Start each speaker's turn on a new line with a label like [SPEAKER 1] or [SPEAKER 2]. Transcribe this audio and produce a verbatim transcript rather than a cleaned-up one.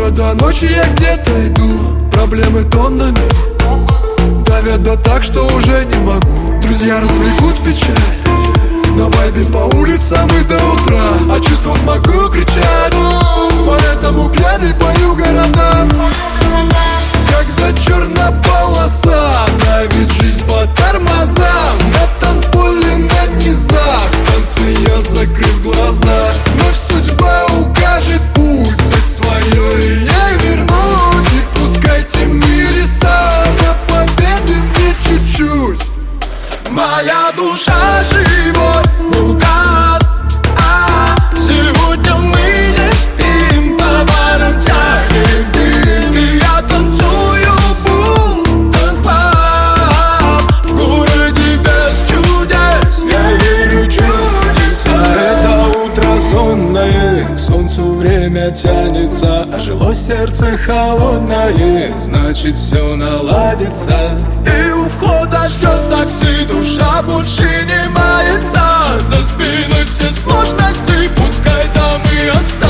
[SPEAKER 1] утра до ночи я где-то иду, проблемы тоннами давят, да так, что уже не могу. Друзья развлекут печаль, на вайбе по улицам и до утра. О чувствах могу кричать, поэтому пьяный пою городам. Когда черная полоса давит жизнь по тормозам, на танцполе на низах танцы я, закрыв глаза. Вновь судьба укажет путь, взять свое и не вернуть. И пускай темные леса, до победы мне чуть-чуть.
[SPEAKER 2] Моя душа живой вулкан, а сегодня мы не спим, по барам тянем дым. И я танцую будто хлам в городе без чудес, я верю в чудеса. Это утро сонное, к солнцу время тянется, а жило сердце холодное, значит все наладится. И у входа ждет такси, душа больше не мается. За спиной все сложности, пускай там и останется.